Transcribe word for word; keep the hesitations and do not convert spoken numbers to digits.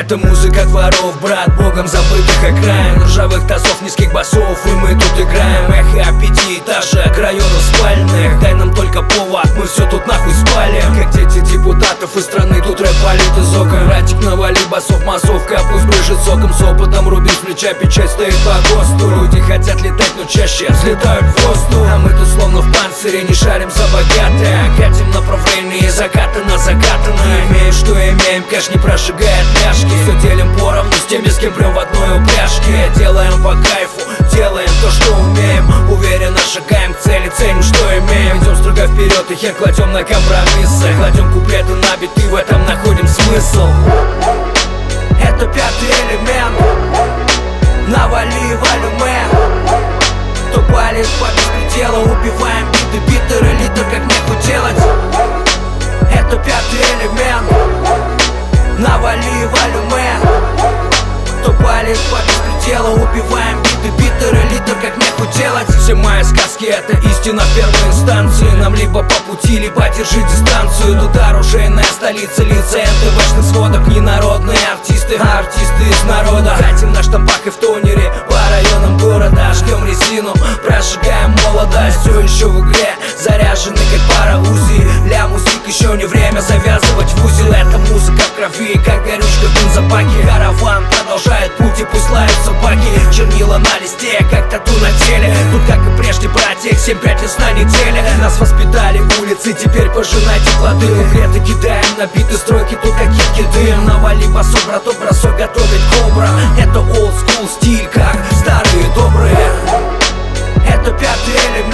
Это музыка дворов, брат, богом забытых окраин, ржавых тасов, низких басов, и мы тут играем. Эхо пятиэтажек, районов спальных, дай нам только повод, мы все тут нахуй спалим. Как дети депутатов из страны, тут рэп валит из окон. Братик, навали басов, массовка, пусть брыжет соком. С опытом рубит с плеча, печать стоит по ГОСТу. Люди хотят летать, но чаще взлетают в воздух. А мы тут словно в панцире, не шарим за богатое. Катим направление заката на закатанное. Имеем, что имеем, кэш не прожигает пляшки. Все делим поровну с теми, с кем прям в одной упряжке. Делаем по кайфу, делаем то, что умеем. Уверенно шагаем к цели, ценим, что имеем. Идем строго вперед и хер кладем на компромиссы. Кладем куплеты на биты, в этом находим смысл. Это пятый элемент. Навали валюме. Кто палит по беспределу, убиваем биты, битеры, литр, как нехуй делать. Это пятый элемент. Навали валюме. Кто палит по беспределу, убиваем биты, битеры, литр, как нехуй делать. Все мои сказки — это истина в первой инстанции. Нам либо по пути, либо держи дистанцию. Тут оружейная столица, лица эн тэ вэ-шных сводок. Не народные артисты, а артисты из народа. Катим на штампах и в тонере по районам города. Жгем резину, прожигаем молодость. Все еще в игре, заряжены как пара УЗИ. Ля музык, еще не время завязывать в узел. Это музыка в крови, как горючка в бензобаке. Караван продолжает путь, и пусть лают собаки. Чернила на листе, как тату на теле. Тут, как и прежде, братья, семь пять лет на неделе. Нас воспитали улицы, теперь пожинайте плоды. Куплеты кидаем на биты, стройки, тут как китки дым. Навали басок, браток, бросок, готовить кобра. Это олд скул стиль, как старые добрые. Это пятый элемент.